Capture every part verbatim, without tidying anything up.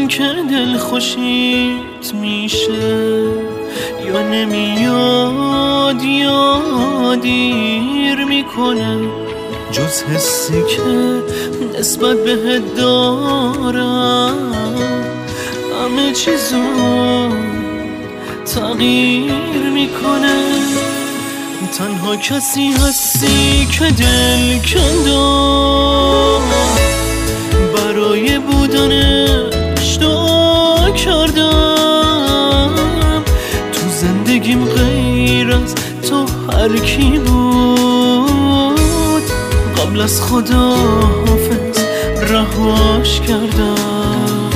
که دل خوشیت میشه یا نمیاد یا دیر میکنه، جز حسی که نسبت بهت دارم همه چیزو تغییر میکنه. تنها کسی هستی که دل کندم، برای بودنش دعا کردم. تو زندگیم غیر از تو هر کی بود، قبل از خدا حافظ رهاش کردم.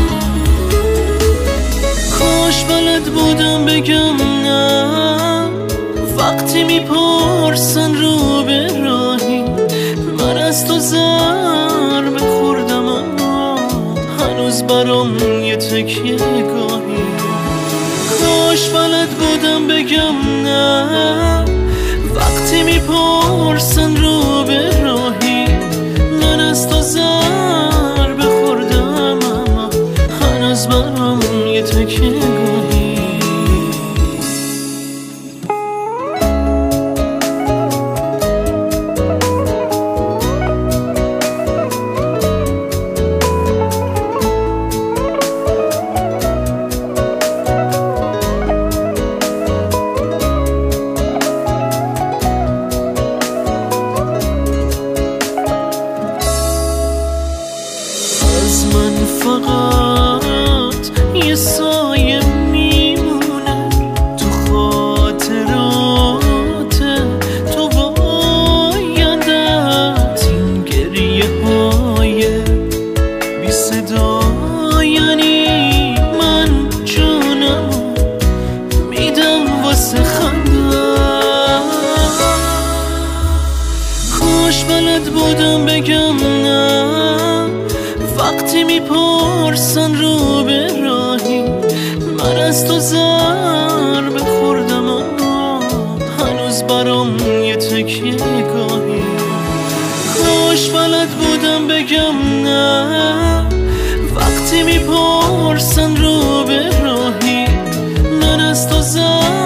کاش بلد بودم بگم نه وقتی میپرسن رو به راهی، من از تو ضربه خوردم اما هنوز برام یه تکیه گاهی. کاش بلد بودم بگم نه وقتی میپرسن رو به راهی، من از تو ضربه خوردم اما هنوز برام یه تکیه گاهی. از من فقط یه سایه میمونه تو خاطرات تو و آیندت، این گریه های بی صدا یعنی من جونم میدم واسه خندم. کاش بلد بودم بگم نه وقتی میپرسن رو به راهی، من از تو ضربه خوردم اما هنوز برام یه تکیه گاهی. کاش بلد بودم بگم نه وقتی میپرسن رو به راهی، من از تو ضربه